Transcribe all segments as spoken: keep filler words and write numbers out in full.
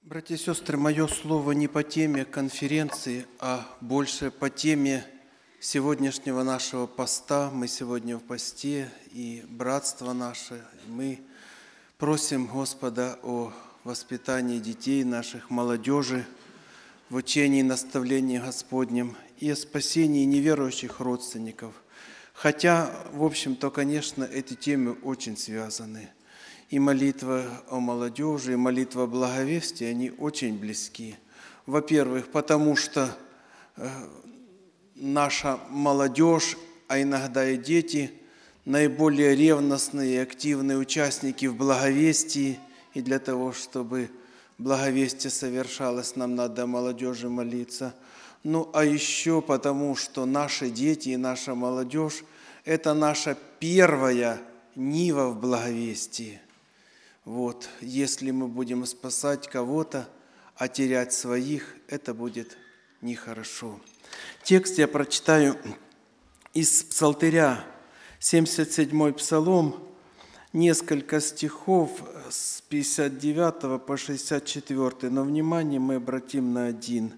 Братья и сестры, мое слово не по теме конференции, а больше по теме сегодняшнего нашего поста. Мы сегодня в посте, и братство наше. Мы просим Господа о воспитании детей наших, молодежи, в учении и наставлении Господнем и о спасении неверующих родственников. Хотя, в общем-то, конечно, эти темы очень связаны. И молитва о молодежи, и молитва о благовестии, они очень близки. Во-первых, потому что наша молодежь, а иногда и дети, наиболее ревностные и активные участники в благовестии. И для того, чтобы благовестие совершалось, нам надо о молодежи молиться. Ну, а еще потому, что наши дети и наша молодежь – это наша первая нива в благовестии. Вот, если мы будем спасать кого-то, а терять своих, это будет нехорошо. Текст я прочитаю из Псалтыря, семьдесят седьмой Псалом, несколько стихов с пятьдесят девятого по шестьдесят четвёртый, но внимание мы обратим на один.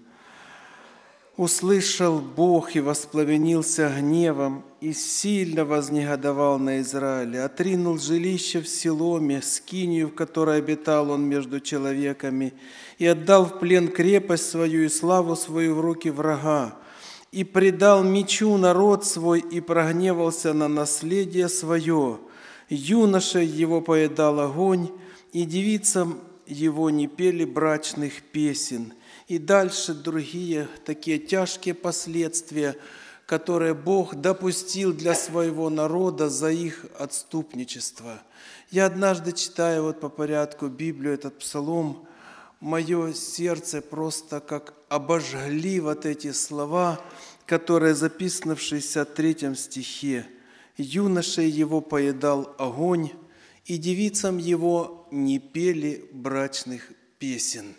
«Услышал Бог и воспламенился гневом, и сильно вознегодовал на Израиле, отринул жилище в Силоме, скинию, в которой обитал он между человеками, и отдал в плен крепость свою и славу свою в руки врага, и предал мечу народ свой, и прогневался на наследие свое. Юношей его поедал огонь, и девицам его не пели брачных песен». И дальше другие такие тяжкие последствия, которые Бог допустил для своего народа за их отступничество. Я однажды, читая вот по порядку Библию, этот псалом, мое сердце просто как обожгли вот эти слова, которые записаны в шестьдесят третьем стихе. «Юношей его поедал огонь, и девицам его не пели брачных песен».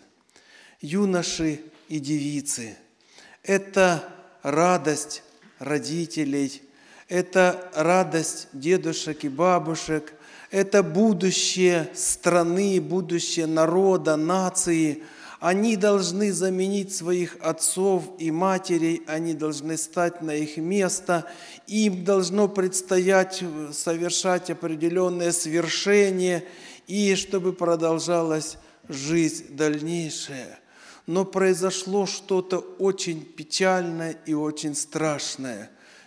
Юноши и девицы – это радость родителей, это радость дедушек и бабушек, это будущее страны, будущее народа, нации. Они должны заменить своих отцов и матерей, они должны стать на их место, им должно предстоять совершать определенные свершения, и чтобы продолжалась жизнь дальнейшая. Но произошло что-то очень печальное и очень страшное.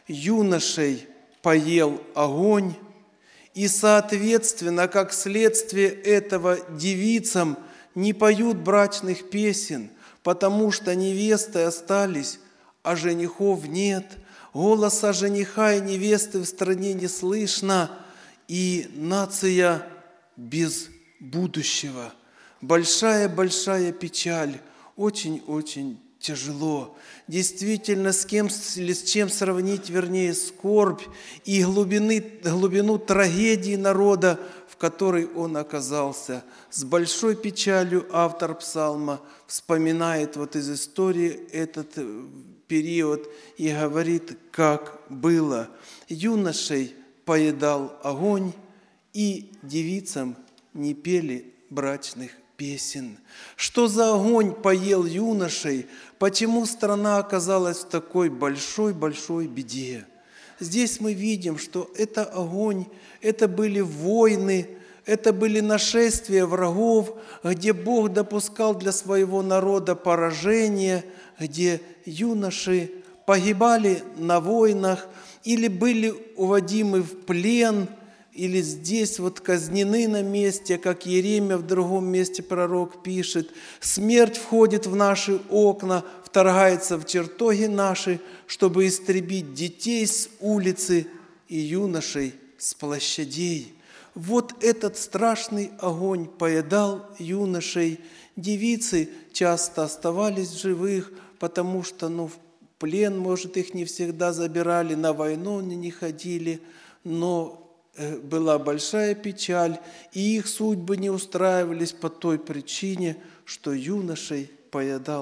Юношей поел огонь, и, соответственно, как следствие этого, девицам не поют брачных песен, потому что невесты остались, а женихов нет. Голоса жениха и невесты в стране не слышно, и нация без будущего. Большая-большая печаль. Очень-очень тяжело. Действительно, с кем, с чем сравнить, вернее, скорбь и глубины, глубину трагедии народа, в которой он оказался. С большой печалью автор псалма вспоминает вот из истории этот период и говорит, как было. Юношей поедал огонь, и девицам не пели брачных песен. Что за огонь поел юношей? Почему страна оказалась в такой большой-большой беде? Здесь мы видим, что это огонь, это были войны, это были нашествия врагов, где Бог допускал для своего народа поражение, где юноши погибали на войнах или были уводимы в плен, или здесь вот казнены на месте, как Иеремия в другом месте пророк пишет. Смерть входит в наши окна, вторгается в чертоги наши, чтобы истребить детей с улицы и юношей с площадей. Вот этот страшный огонь поедал юношей. Девицы часто оставались в живых, потому что ну, в плен, может, их не всегда забирали, на войну они не ходили, но была большая печаль, и их судьбы не устраивались по той причине, что юношей поедал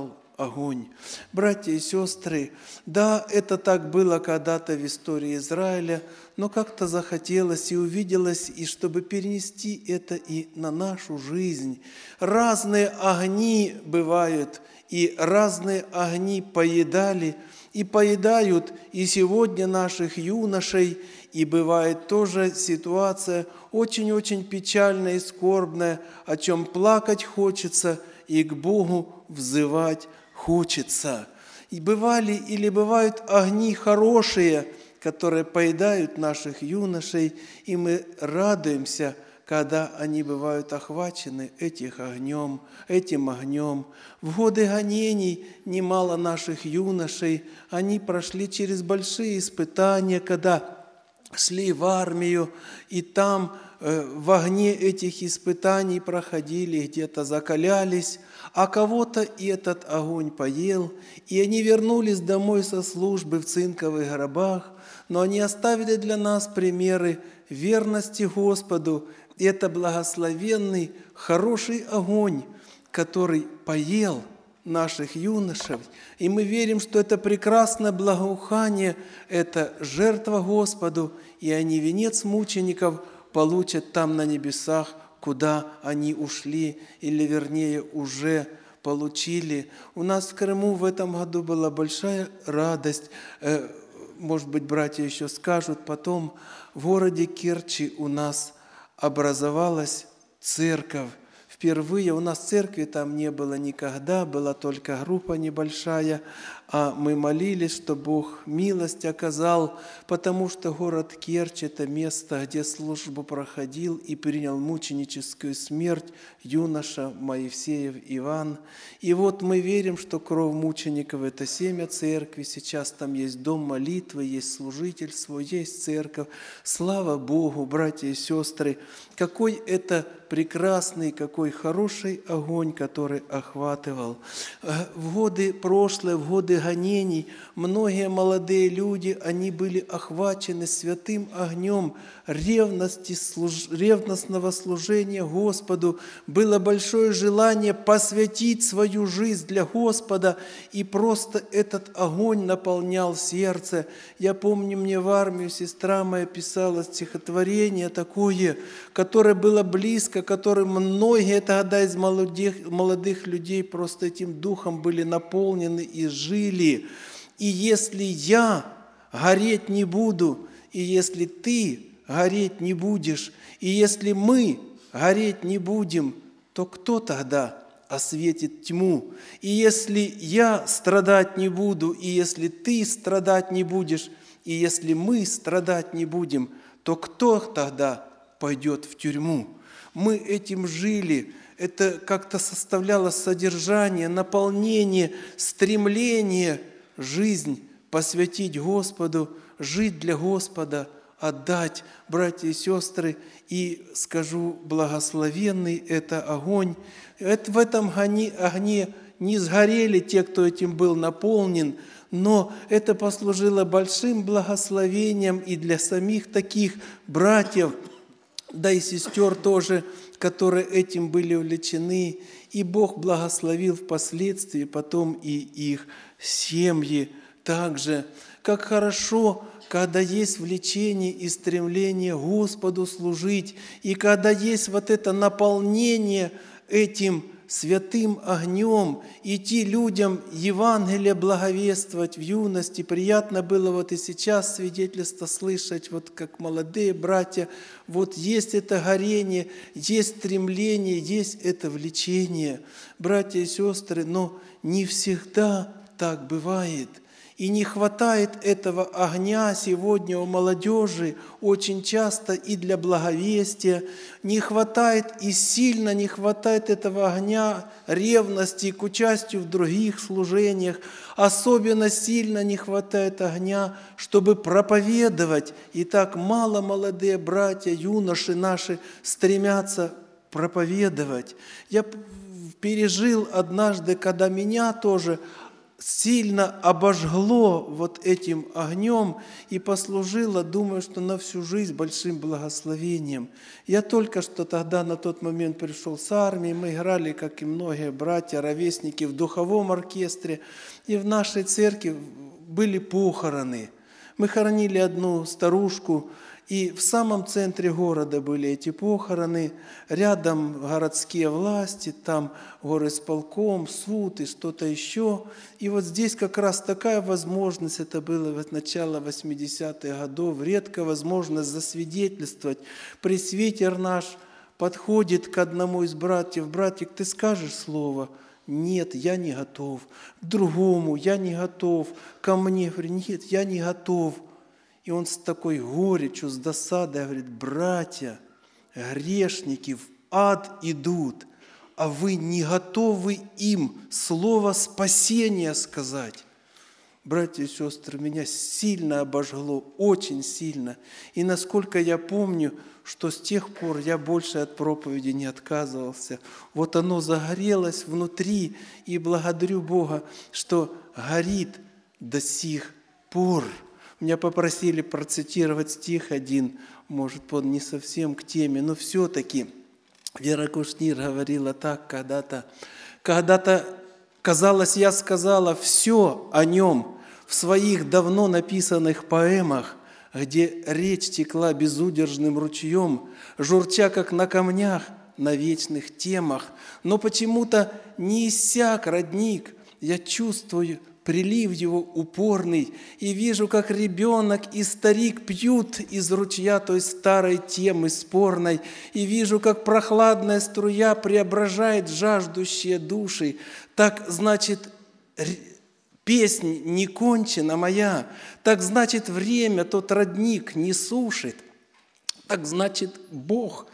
огонь. Братья и сестры, да, это так было когда-то в истории Израиля, но как-то захотелось и увиделось, и чтобы перенести это и на нашу жизнь. Разные огни бывают, и разные огни поедали, и поедают и сегодня наших юношей, и бывает тоже ситуация очень-очень печальная и скорбная, о чем плакать хочется и к Богу взывать хочется. И бывали или бывают огни хорошие, которые поедают наших юношей, и мы радуемся, когда они бывают охвачены этих огнем, этим огнем. В годы гонений немало наших юношей, они прошли через большие испытания, когда шли в армию, и там э, в огне этих испытаний проходили, где-то закалялись, а кого-то и этот огонь поел, и они вернулись домой со службы в цинковых гробах, но они оставили для нас примеры верности Господу. И это благословенный, хороший огонь, который поел наших юношей. И мы верим, что это прекрасное благоухание, это жертва Господу, и они венец мучеников получат там на небесах, куда они ушли, или вернее уже получили. У нас в Крыму в этом году была большая радость. Может быть, братья еще скажут потом, в городе Керчи у нас образовалась церковь. Впервые у нас церкви там не было никогда, была только группа небольшая, а мы молились, что Бог милость оказал, потому что город Керчь – это место, где службу проходил и принял мученическую смерть юноша Моисеев Иван. И вот мы верим, что кровь мучеников – это семя церкви, сейчас там есть дом молитвы, есть служитель свой, есть церковь. Слава Богу, братья и сестры, какой это прекрасный, какой хороший огонь, который охватывал. В годы прошлые, в годы гонений, многие молодые люди, они были охвачены святым огнем ревности, служ... ревностного служения Господу. Было большое желание посвятить свою жизнь для Господа, и просто этот огонь наполнял сердце. Я помню, мне в армию сестра моя писала стихотворение такое, которое было близко, которым многие тогда из молодых, молодых людей просто этим духом были наполнены и жили. И если я гореть не буду, и если ты гореть не будешь, и если мы гореть не будем, то кто тогда осветит тьму? И если я страдать не буду, и если ты страдать не будешь, и если мы страдать не будем, то кто тогда пойдет в тюрьму? Мы этим жили, это как-то составляло содержание, наполнение, стремление, жизнь посвятить Господу, жить для Господа, отдать, братья и сестры, и скажу, благословенный это огонь. Это в этом огне, огне не сгорели те, кто этим был наполнен, но это послужило большим благословением и для самих таких братьев, да и сестер тоже, которые этим были увлечены, и Бог благословил впоследствии потом и их семьи также. Как хорошо, когда есть влечение и стремление Господу служить, и когда есть вот это наполнение этим святым огнем, идти людям Евангелие благовествовать в юности. Приятно было вот и сейчас свидетельство слышать, вот как молодые братья, вот есть это горение, есть стремление, есть это влечение. Братья и сестры, но не всегда так бывает. И не хватает этого огня сегодня у молодежи очень часто и для благовестия. Не хватает и сильно не хватает этого огня ревности к участию в других служениях. Особенно сильно не хватает огня, чтобы проповедовать. И так мало молодые братья, юноши наши стремятся проповедовать. Я пережил однажды, когда меня тоже сильно обожгло вот этим огнем и послужило, думаю, что на всю жизнь большим благословением. Я только что тогда на тот момент пришел с армии, мы играли, как и многие братья, ровесники, в духовом оркестре, и в нашей церкви были похороны. Мы хоронили одну старушку, и в самом центре города были эти похороны, рядом городские власти, там горисполком, суд и что-то еще. И вот здесь как раз такая возможность, это было в начало восьмидесятых годов, редкая возможность засвидетельствовать. Пресвитер наш подходит к одному из братьев: «Братик, ты скажешь слово?» «Нет, я не готов». К другому: «Я не готов». Ко мне: говорю: «Нет, я не готов». И он с такой горечью, с досадой говорит: «Братья, грешники в ад идут, а вы не готовы им слово спасения сказать». Братья и сестры, меня сильно обожгло, очень сильно. И насколько я помню, что с тех пор я больше от проповеди не отказывался. Вот оно загорелось внутри, и благодарю Бога, что горит до сих пор. Меня попросили процитировать стих один, может, он не совсем к теме, но все-таки Вера Кушнир говорила так когда-то. Когда-то, казалось, я сказала все о нем в своих давно написанных поэмах, где речь текла безудержным ручьем, журча, как на камнях, на вечных темах. Но почему-то не иссяк родник, я чувствую прилив его упорный, и вижу, как ребенок и старик пьют из ручья той старой темы спорной, и вижу, как прохладная струя преображает жаждущие души. Так, значит, песнь не кончена моя, так, значит, время тот родник не сушит, так, значит, Бог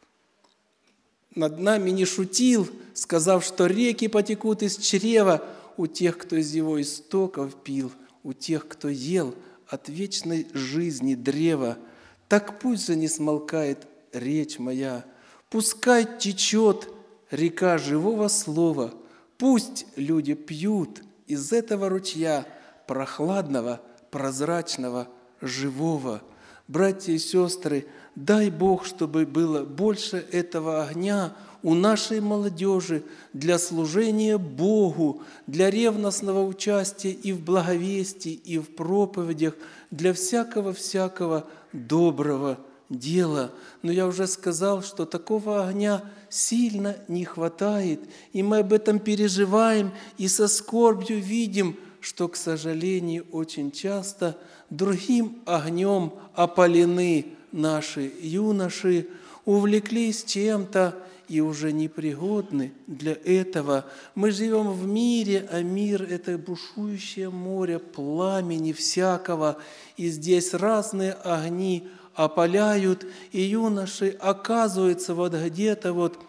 над нами не шутил, сказав, что реки потекут из чрева у тех, кто из его истоков пил, у тех, кто ел от вечной жизни древа. Так пусть же не смолкает речь моя, пускай течет река живого слова, пусть люди пьют из этого ручья прохладного, прозрачного, живого. Братья и сестры, дай Бог, чтобы было больше этого огня у нашей молодежи для служения Богу, для ревностного участия и в благовестии, и в проповедях, для всякого-всякого доброго дела. Но я уже сказал, что такого огня сильно не хватает, и мы об этом переживаем и со скорбью видим, что, к сожалению, очень часто другим огнем опалены наши юноши, увлеклись чем-то и уже непригодны для этого. Мы живем в мире, а мир – это бушующее море пламени всякого, и здесь разные огни опаляют, и юноши, оказывается, вот где-то вот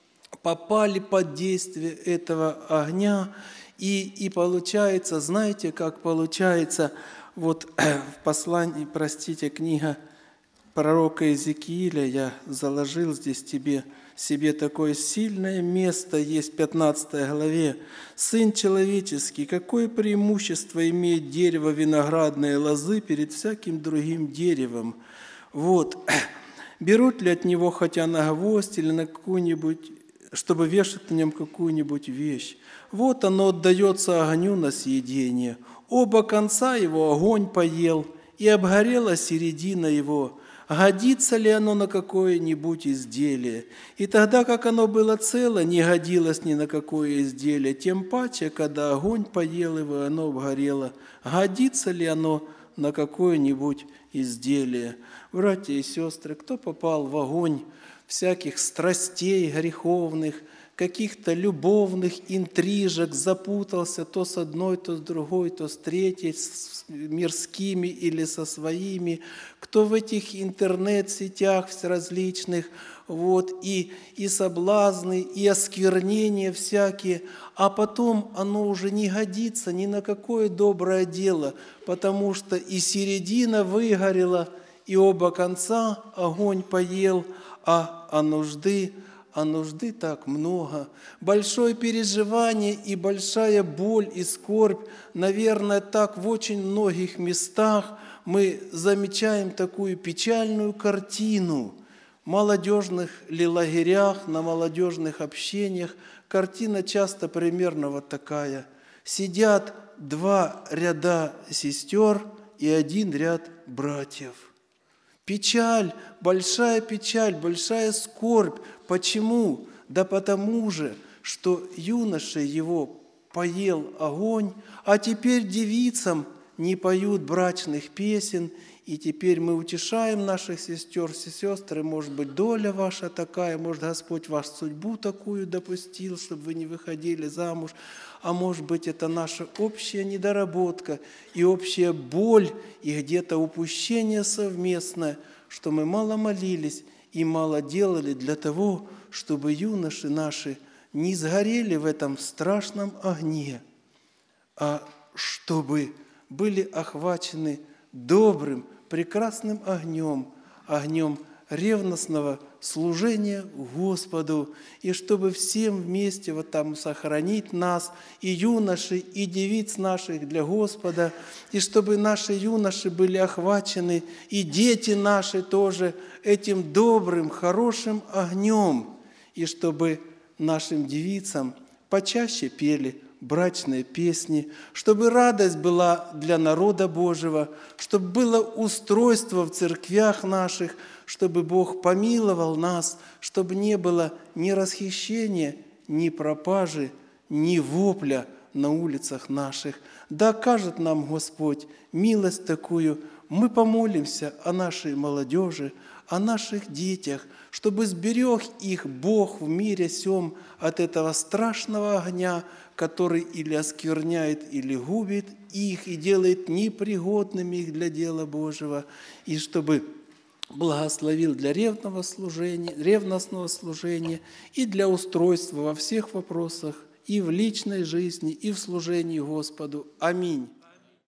попали под действие этого огня, и, и получается, знаете, как получается, вот в послании, простите, книга пророка Иезекииля, я заложил здесь тебе, себе такое сильное место, есть в пятнадцатой главе. «Сын человеческий, какое преимущество имеет дерево виноградной лозы перед всяким другим деревом? Вот, берут ли от него хотя на гвоздь или на какую-нибудь, чтобы вешать на нем какую-нибудь вещь? Вот оно отдается огню на съедение. Оба конца его огонь поел, и обгорела середина его. Годится ли оно на какое-нибудь изделие? И тогда, как оно было цело, не годилось ни на какое изделие, тем паче, когда огонь поел его, оно обгорело. Годится ли оно на какое-нибудь изделие?» Братья и сестры, кто попал в огонь всяких страстей греховных, каких-то любовных интрижек, запутался то с одной, то с другой, то с третьей, с мирскими или со своими, кто в этих интернет-сетях различных, вот, и, и соблазны, и осквернения всякие, а потом оно уже не годится ни на какое доброе дело, потому что и середина выгорела, и оба конца огонь поел, а, а нужды а нужды так много. Большое переживание и большая боль и скорбь, наверное, так в очень многих местах мы замечаем такую печальную картину. В молодежных ли лагерях, на молодежных общениях картина часто примерно вот такая. Сидят два ряда сестер и один ряд братьев. Печаль, большая печаль, большая скорбь. Почему? Да потому же, что юноше его поел огонь, а теперь девицам не поют брачных песен, и теперь мы утешаем наших сестер, сестры, может быть, доля ваша такая, может, Господь вашу судьбу такую допустил, чтобы вы не выходили замуж, а может быть, это наша общая недоработка и общая боль, и где-то упущение совместное, что мы мало молились и мало делали для того, чтобы юноши наши не сгорели в этом страшном огне, а чтобы были охвачены добрым, прекрасным огнем, огнем ревностного служения Господу, и чтобы всем вместе вот там сохранить нас, и юношей, и девиц наших для Господа, и чтобы наши юноши были охвачены, и дети наши тоже этим добрым, хорошим огнем, и чтобы нашим девицам почаще пели брачные песни, чтобы радость была для народа Божьего, чтобы было устройство в церквях наших, чтобы Бог помиловал нас, чтобы не было ни расхищения, ни пропажи, ни вопля на улицах наших. Да окажет нам Господь милость такую. Мы помолимся о нашей молодежи, о наших детях, чтобы сберег их Бог в мире сем от этого страшного огня, который или оскверняет, или губит их и делает непригодными их для дела Божьего, и чтобы благословил для ревного служения, ревностного служения и для устройства во всех вопросах, и в личной жизни, и в служении Господу. Аминь.